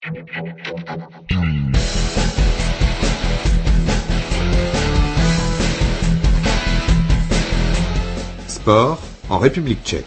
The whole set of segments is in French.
Sport en République tchèque.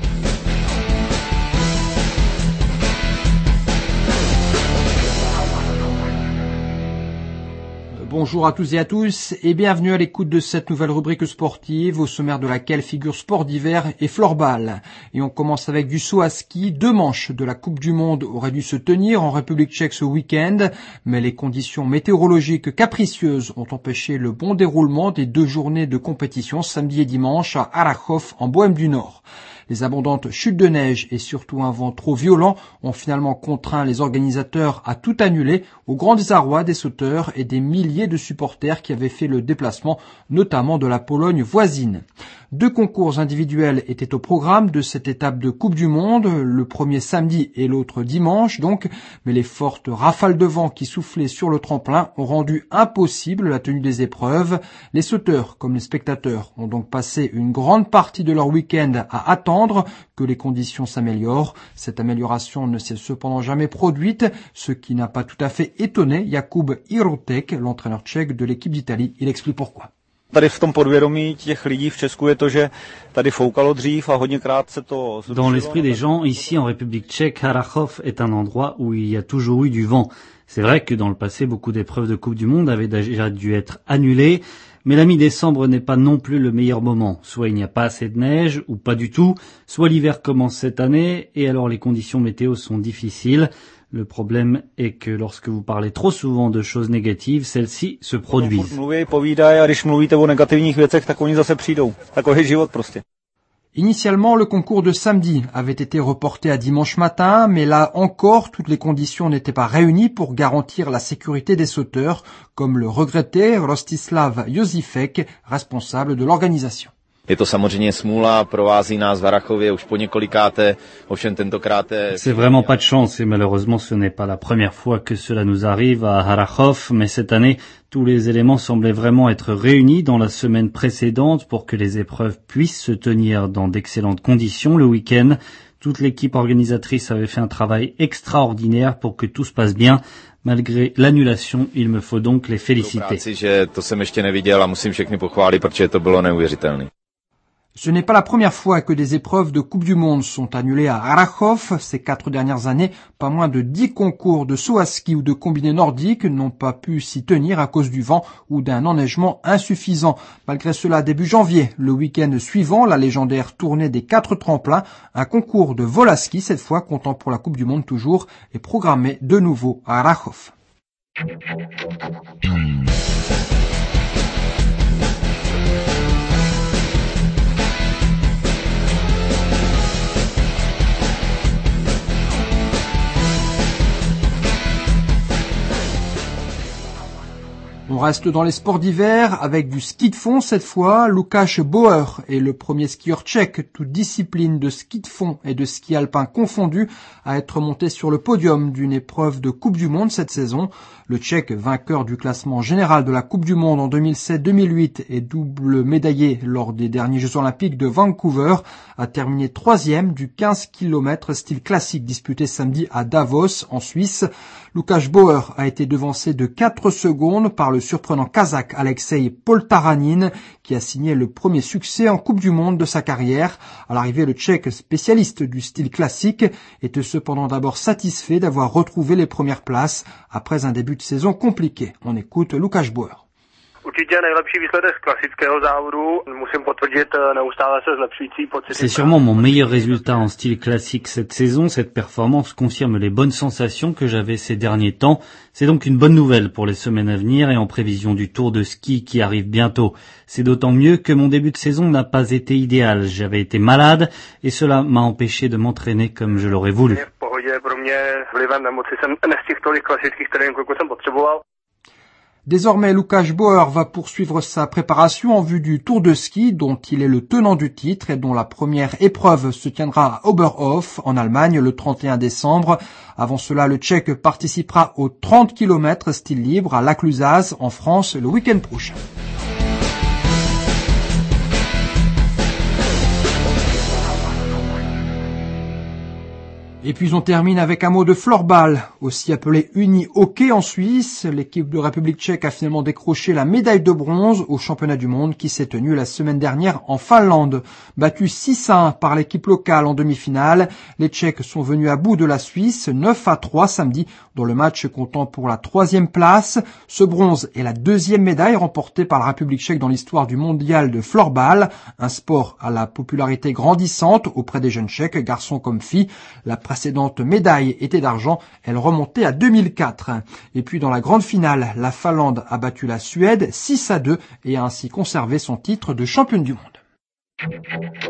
Bonjour à tous et à tous et bienvenue à l'écoute de cette nouvelle rubrique sportive au sommaire de laquelle figure sport d'hiver et floorball. Et on commence avec du saut à ski. 2 manches de la Coupe du Monde auraient dû se tenir en République tchèque ce week-end, mais les conditions météorologiques capricieuses ont empêché le bon déroulement des 2 journées de compétition samedi et dimanche à Harrachov en Bohême du Nord. Les abondantes chutes de neige et surtout un vent trop violent ont finalement contraint les organisateurs à tout annuler au grand désarroi des sauteurs et des milliers de supporters qui avaient fait le déplacement, notamment de la Pologne voisine. 2 concours individuels étaient au programme de cette étape de Coupe du Monde, le premier samedi et l'autre dimanche donc, mais les fortes rafales de vent qui soufflaient sur le tremplin ont rendu impossible la tenue des épreuves. Les sauteurs, comme les spectateurs, ont donc passé une grande partie de leur week-end à attendre que les conditions s'améliorent. Cette amélioration ne s'est cependant jamais produite, ce qui n'a pas tout à fait étonné Jakub Jiroutek, l'entraîneur tchèque de l'équipe d'Italie. Il explique pourquoi. Tady v tom podvědomí těch lidí v Česku je to, že tady foukalo dřív a hodněkrát se to... Dans l'esprit des gens, ici en République tchèque, Harrachov est un endroit où il y a toujours eu du vent. C'est vrai que dans le passé, beaucoup d'épreuves de Coupe du Monde avaient déjà dû être annulées, mais la mi-décembre n'est pas non plus le meilleur moment. Soit il n'y a pas assez de neige, ou pas du tout, soit l'hiver commence cette année, et alors les conditions météo sont difficiles. Le problème est que lorsque vous parlez trop souvent de choses négatives, celles-ci se produisent. Initialement, le concours de samedi avait été reporté à dimanche matin, mais là encore, toutes les conditions n'étaient pas réunies pour garantir la sécurité des sauteurs, comme le regrettait Rostislav Josifek, responsable de l'organisation. Je to samozřejmě smůla, provází nás v Harrachově už po několikáté, ovšem tentokráte... C'est vraiment pas de chance et malheureusement ce n'est pas la première fois que cela nous arrive à Harrachov, mais cette année, tous les éléments semblaient vraiment être réunis dans la semaine précédente pour que les épreuves puissent se tenir dans d'excellentes conditions le week-end. Toute l'équipe organisatrice avait fait un travail extraordinaire pour que tout se passe bien. Malgré l'annulation, il me faut donc les féliciter. To jsem ještě neviděl a musím všechny pochválit, protože to bylo neuvěřitelné. Ce n'est pas la première fois que des épreuves de Coupe du Monde sont annulées à Harrachov. Ces 4 dernières années, pas moins de 10 concours de saut à ski ou de combiné nordique n'ont pas pu s'y tenir à cause du vent ou d'un enneigement insuffisant. Malgré cela, début janvier, le week-end suivant, la légendaire tournée des 4 tremplins, un concours de vol à ski, cette fois comptant pour la Coupe du Monde toujours, est programmé de nouveau à Harrachov. On reste dans les sports d'hiver avec du ski de fond cette fois. Lukáš Bauer est le premier skieur tchèque, toute discipline de ski de fond et de ski alpin confondus, à être monté sur le podium d'une épreuve de Coupe du Monde cette saison. Le Tchèque, vainqueur du classement général de la Coupe du Monde en 2007-2008 et double médaillé lors des derniers Jeux Olympiques de Vancouver, a terminé 3e du 15 km style classique disputé samedi à Davos, en Suisse. Lukáš Bauer a été devancé de 4 secondes par le surprenant kazakh Alexei Poltaranin, qui a signé le premier succès en Coupe du Monde de sa carrière. À l'arrivée, le Tchèque, spécialiste du style classique, était cependant d'abord satisfait d'avoir retrouvé les premières places après un début de saison compliqué. On écoute Lukáš Bauer. C'est sûrement mon meilleur résultat en style classique cette saison. Cette performance confirme les bonnes sensations que j'avais ces derniers temps. C'est donc une bonne nouvelle pour les semaines à venir et en prévision du Tour de ski qui arrive bientôt. C'est d'autant mieux que mon début de saison n'a pas été idéal. J'avais été malade et cela m'a empêché de m'entraîner comme je l'aurais voulu. Désormais, Lukáš Bauer va poursuivre sa préparation en vue du Tour de ski dont il est le tenant du titre et dont la première épreuve se tiendra à Oberhof en Allemagne le 31 décembre. Avant cela, le Tchèque participera aux 30 km style libre à Laclusaz en France le week-end prochain. Et puis on termine avec un mot de floorball, aussi appelé uni hockey en Suisse. L'équipe de République tchèque a finalement décroché la médaille de bronze au championnat du monde qui s'est tenu la semaine dernière en Finlande. Battu 6-1 par l'équipe locale en demi-finale, les Tchèques sont venus à bout de la Suisse 9-3 samedi dans le match comptant pour la 3e place. Ce bronze est la 2e médaille remportée par la République tchèque dans l'histoire du mondial de floorball, un sport à la popularité grandissante auprès des jeunes Tchèques, garçons comme filles. La précédente médaille était d'argent, elle remontait à 2004. Et puis dans la grande finale, la Finlande a battu la Suède 6-2 et a ainsi conservé son titre de championne du monde.